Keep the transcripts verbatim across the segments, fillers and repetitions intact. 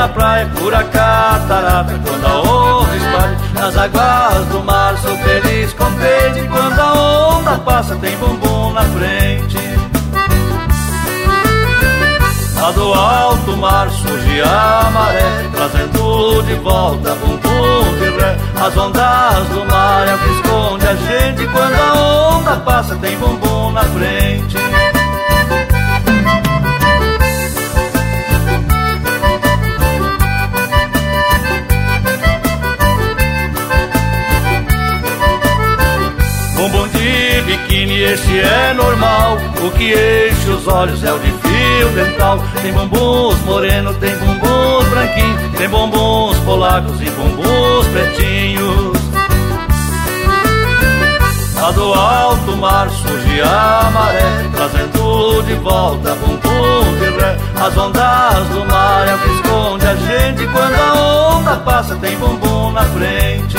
na praia, cura a catarata. Quando a onda espalha nas águas do mar, sou feliz, contente. Quando a onda passa tem bumbum na frente. Lá do alto mar surge a maré, trazendo de volta bumbum de ré. As ondas do mar é o que esconde a gente. Quando a onda passa tem bumbum na frente. Bumbum de biquíni, esse é normal. O que enche os olhos é o de fio dental. Tem bumbuns morenos, tem bumbuns branquinhos, tem bumbuns polacos e bumbuns pretinhos. Lá do alto mar surge a maré, trazendo de volta bumbum de ré. As ondas do mar é o que esconde a gente. Quando a onda passa tem bumbum na frente.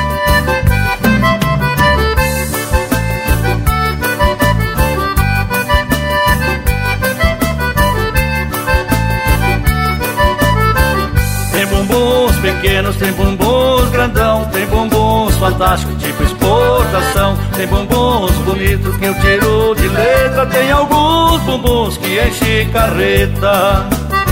Tem bumbuns pequenos, tem bumbuns grandão, tem bumbuns fantásticos, tipo exportação. Tem bumbuns bonitos que eu tiro de letra, tem alguns bumbuns que enchem carreta.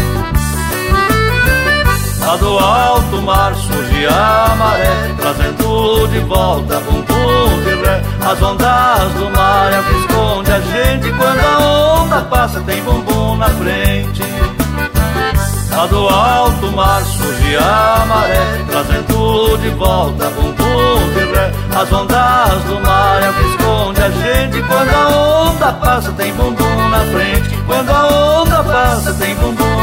Lá do alto mar surge a maré, trazendo de volta bumbum de ré. As ondas do mar é o que esconde a gente. Quando a onda passa tem bumbum na frente. Lá do alto mar surge a maré, trazendo de volta bumbum de ré. As ondas do mar é o que esconde a gente. Quando a onda passa tem bumbum na frente. Quando a onda passa tem bumbum